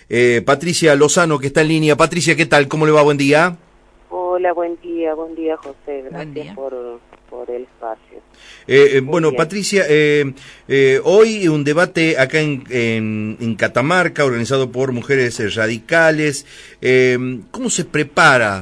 Patricia Lozano, que está en línea. Patricia, ¿qué tal? ¿Cómo le va? Buen día. Hola, buen día José, Buen gracias día. por el espacio. Bueno, Bien. Patricia, hoy un debate acá en Catamarca, organizado por mujeres radicales. ¿Cómo se prepara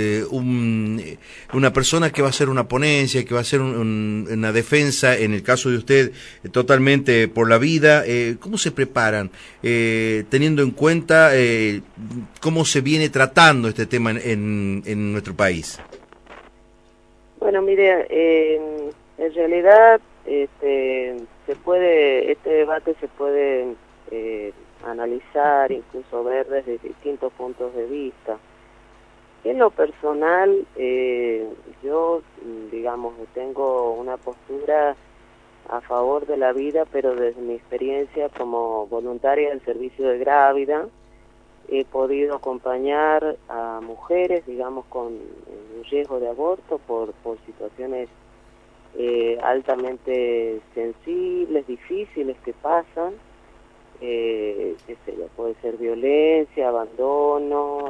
una persona que va a hacer una ponencia, que va a hacer una defensa, en el caso de usted, totalmente por la vida? ¿Cómo se preparan, teniendo en cuenta cómo se viene tratando este tema en nuestro país? Bueno, mire, en realidad este debate se puede analizar, incluso ver desde distintos puntos de vista. En lo personal, yo, digamos, tengo una postura a favor de la vida, pero desde mi experiencia como voluntaria del servicio de Grávida, he podido acompañar a mujeres, digamos, con riesgo de aborto por situaciones altamente sensibles, difíciles que pasan, qué sé yo, puede ser violencia, abandono,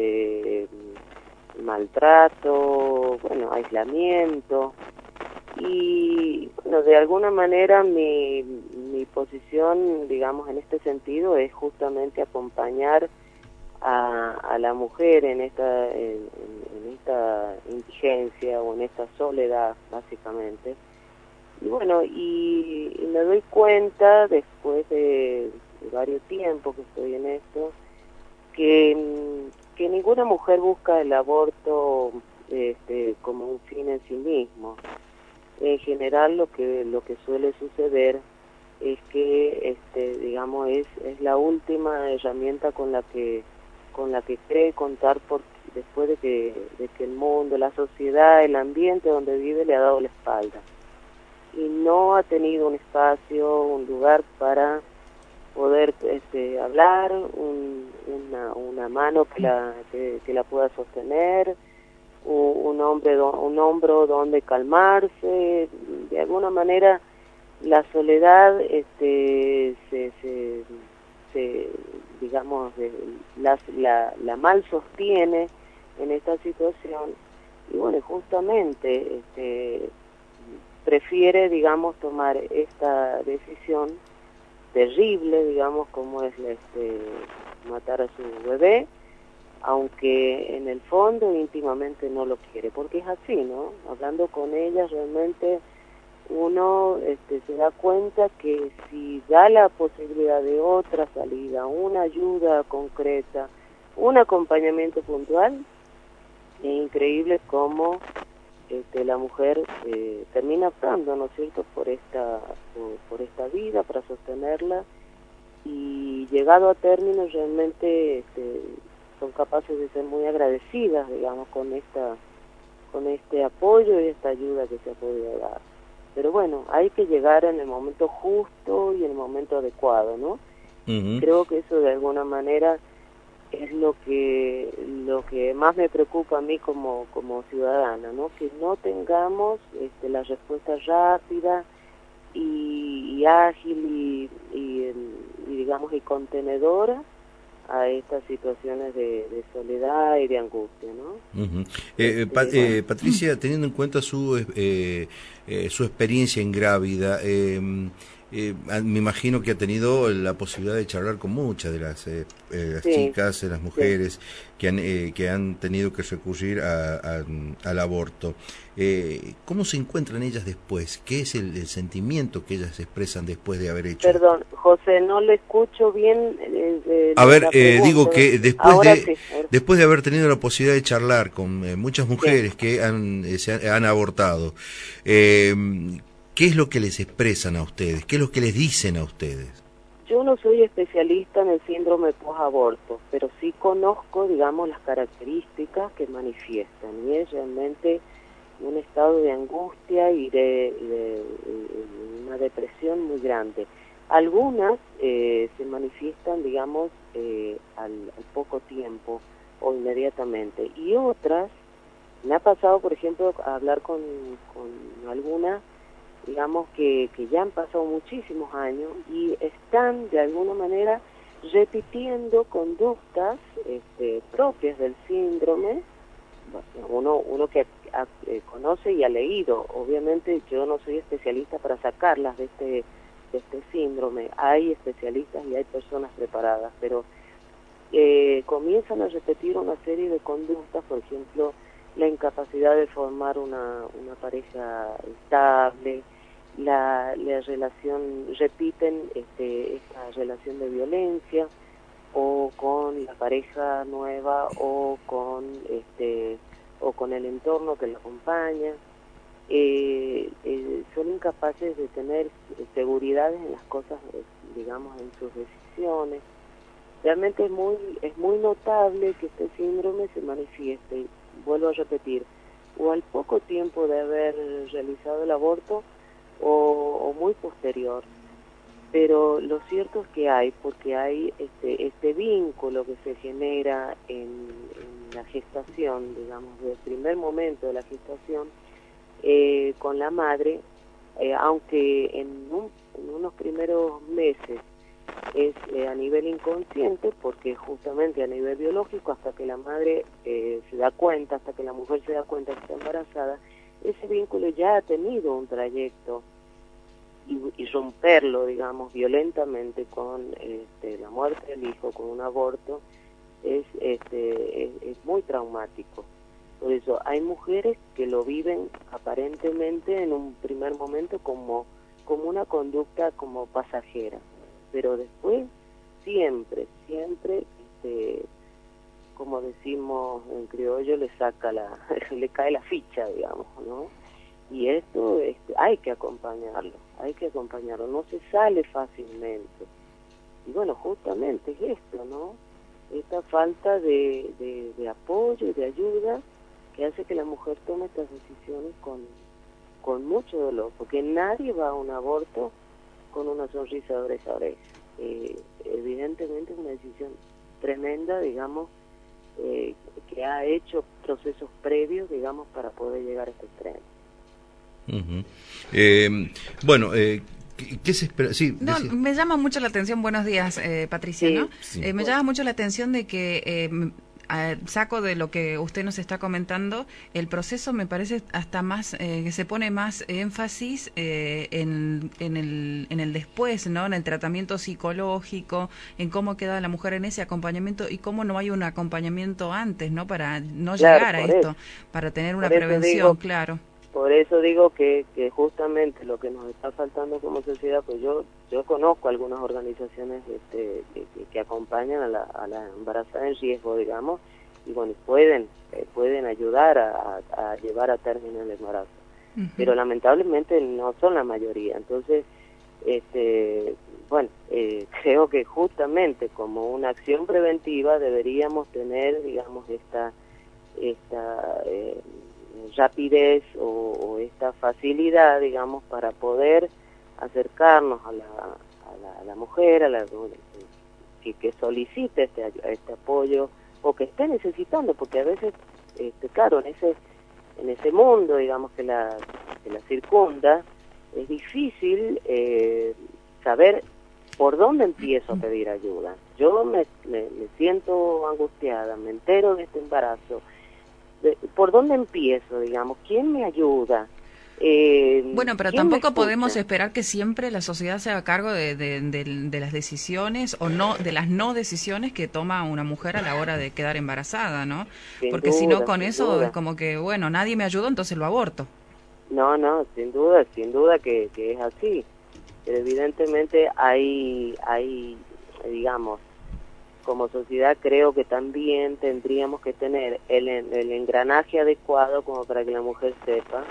maltrato, bueno, aislamiento. Y bueno, de alguna manera mi posición, digamos, en este sentido es justamente acompañar a la mujer en esta indigencia o en esta soledad, básicamente. Y bueno, y me doy cuenta después de varios tiempos que estoy en esto, que ninguna mujer busca el aborto como un fin en sí mismo. En general lo que suele suceder es que digamos es la última herramienta con la que cree contar después de que el mundo, la sociedad, el ambiente donde vive le ha dado la espalda y no ha tenido un espacio, un lugar para poder hablar, una mano que la pueda sostener, un hombro donde calmarse. De alguna manera la soledad digamos la mal sostiene en esta situación, y bueno, justamente prefiere, digamos, tomar esta decisión terrible, digamos, como es matar a su bebé, aunque en el fondo íntimamente no lo quiere, porque es así, ¿no? Hablando con ella realmente uno se da cuenta que si da la posibilidad de otra salida, una ayuda concreta, un acompañamiento puntual, es increíble cómo la mujer termina optando, ¿no es cierto?, por esta vida, para sostenerla, y llegado a término realmente son capaces de ser muy agradecidas, digamos, con este apoyo y esta ayuda que se ha podido dar. Pero bueno, hay que llegar en el momento justo y en el momento adecuado, ¿no? Uh-huh. Creo que eso de alguna manera es lo que más me preocupa a mí como ciudadana, ¿no? Que no tengamos la respuesta rápida y ágil y digamos y contenedora a estas situaciones de soledad y de angustia, ¿no? Uh-huh. Bueno. Patricia, teniendo en cuenta su experiencia en Grávida, me imagino que ha tenido la posibilidad de charlar con muchas de las Sí, chicas, las sí. mujeres que han tenido que recurrir al aborto. ¿Cómo se encuentran ellas después? ¿Qué es el sentimiento que ellas expresan después de haber hecho esto? Perdón, José, no le escucho bien A ver, la digo pregunta. que Ahora sí, ahora después de haber tenido la posibilidad de charlar con muchas sí. mujeres que han abortado, ¿qué es lo que les expresan a ustedes? ¿Qué es lo que les dicen a ustedes? Yo no soy especialista en el síndrome post-aborto, pero sí conozco, digamos, las características que manifiestan, y es realmente un estado de angustia y de una depresión muy grande. Algunas se manifiestan, digamos, al poco tiempo o inmediatamente, y otras, me ha pasado, por ejemplo, a hablar con algunas, digamos, que ya han pasado muchísimos años y están de alguna manera repitiendo conductas propias del síndrome. Uno que conoce y ha leído. Obviamente yo no soy especialista para sacarlas de este síndrome. Hay especialistas y hay personas preparadas, pero comienzan a repetir una serie de conductas, por ejemplo, la incapacidad de formar una pareja estable, la relación, repiten esta relación de violencia, o con la pareja nueva, o con el entorno que la acompaña. Son incapaces de tener seguridades en las cosas, digamos, en sus decisiones. Realmente es muy notable que este síndrome se manifieste, vuelvo a repetir, o al poco tiempo de haber realizado el aborto o muy posterior. Pero lo cierto es que porque hay este vínculo que se genera en la gestación, digamos, del primer momento de la gestación, con la madre, aunque en unos primeros meses es a nivel inconsciente, porque justamente a nivel biológico, hasta que la madre se da cuenta, hasta que la mujer se da cuenta que está embarazada, ese vínculo ya ha tenido un trayecto, y romperlo, digamos, violentamente con la muerte del hijo, con un aborto, es muy traumático. Por eso hay mujeres que lo viven aparentemente en un primer momento como una conducta como pasajera, pero después siempre, como decimos en criollo, le cae la ficha, digamos, ¿no? Y esto hay que acompañarlo, no se sale fácilmente. Y bueno, justamente es esto, ¿no? Esta falta de apoyo y de ayuda que hace que la mujer tome estas decisiones con mucho dolor, porque nadie va a un aborto con una sonrisa de oreja a oreja. Evidentemente es una decisión tremenda, digamos, que ha hecho procesos previos, digamos, para poder llegar a este extremo. Bueno, ¿qué se espera? Sí, no, me llama mucho la atención, buenos días, Patricia, sí, ¿no? sí. Me llama mucho la atención de que saco de lo que usted nos está comentando, el proceso me parece hasta más, que se pone más énfasis en el después, ¿no? En el tratamiento psicológico, en cómo queda la mujer en ese acompañamiento y cómo no hay un acompañamiento antes, ¿no? Para no llegar a esto, para tener una prevención, claro. Por eso digo que justamente lo que nos está faltando como sociedad, pues yo conozco algunas organizaciones que acompañan a la embarazada en riesgo, digamos, y bueno, pueden ayudar a llevar a término el embarazo. Pero lamentablemente no son la mayoría. Entonces, creo que justamente como una acción preventiva deberíamos tener, digamos, esta rapidez o esta facilidad, digamos, para poder acercarnos a la mujer, que solicite este apoyo o que esté necesitando, porque a veces, claro, en ese mundo, digamos, que la circunda, es difícil saber por dónde empiezo a pedir ayuda. Yo me siento angustiada, me entero de este embarazo. ¿Por dónde empiezo, digamos? ¿Quién me ayuda? Bueno, pero tampoco podemos esperar que siempre la sociedad se haga cargo de las decisiones o no, de las no decisiones que toma una mujer a la hora de quedar embarazada, ¿no? Porque si no, con eso es como que, bueno, nadie me ayudó, entonces lo aborto. No, sin duda que es así. Pero evidentemente hay, digamos, como sociedad creo que también tendríamos que tener el engranaje adecuado como para que la mujer sepa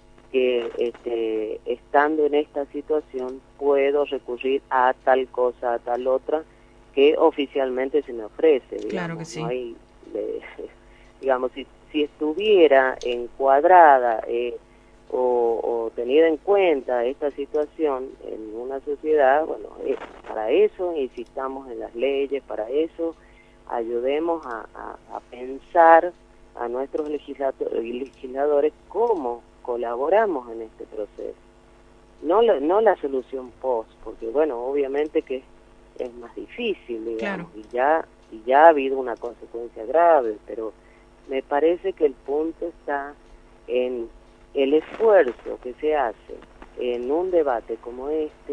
que estando en esta situación puedo recurrir a tal cosa, a tal otra que oficialmente se me ofrece. Digamos, claro que sí. No hay, digamos, si estuviera encuadrada o tenida en cuenta esta situación en una sociedad, bueno, para eso insistamos en las leyes, para eso ayudemos a pensar a nuestros legisladores cómo colaboramos en este proceso. No la solución post, porque bueno, obviamente que es más difícil, digamos, claro. y ya ha habido una consecuencia grave, pero me parece que el punto está en el esfuerzo que se hace en un debate como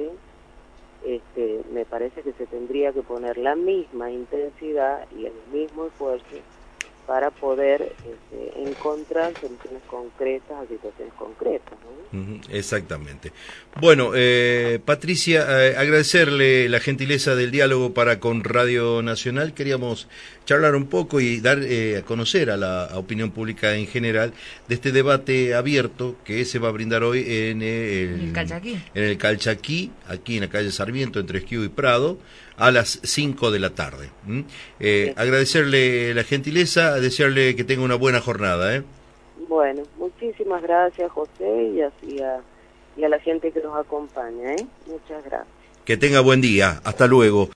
me parece que se tendría que poner la misma intensidad y el mismo esfuerzo para poder encontrar soluciones concretas a situaciones concretas, ¿no? Exactamente. Bueno, Patricia, agradecerle la gentileza del diálogo para con Radio Nacional. Queríamos charlar un poco y dar a conocer a la opinión pública en general de este debate abierto que se va a brindar hoy en el Calchaquí, aquí en la calle Sarmiento, entre Esquiú y Prado, a las 5 de la tarde. Sí. Agradecerle la gentileza, desearle que tenga una buena jornada. Bueno, muchísimas gracias, José, y a la gente que nos acompaña. Muchas gracias. Que tenga buen día. Hasta luego.